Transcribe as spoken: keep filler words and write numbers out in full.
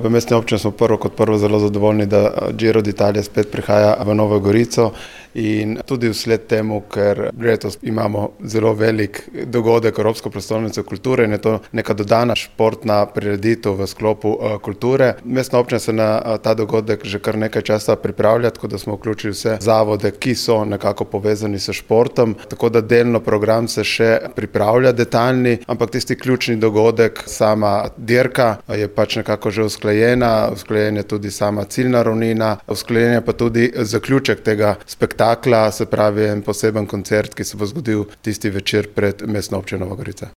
V mestni občini smo prvo kot prvo zelo zadovoljni, da Giro d'Italia spet prihaja v Novo Gorico in tudi vsled temu, ker letos imamo zelo velik dogodek Evropsko prestolnico kulture in je to neka dodana športna prireditev v sklopu kulture. Mestna občina se na ta dogodek že kar nekaj časa pripravlja, tako da smo vključili vse zavode, ki so nekako povezani s športom, tako da delno program se še pripravlja detaljni, ampak tisti ključni dogodek, sama dirka je pač nekako že usklajena, usklajena je tudi sama ciljna ravnina, usklajen je pa tudi zaključek tega spektakla, se pravi en poseben koncert, ki se bo zgodil tisti večer pred Mestno občino Nova Gorica.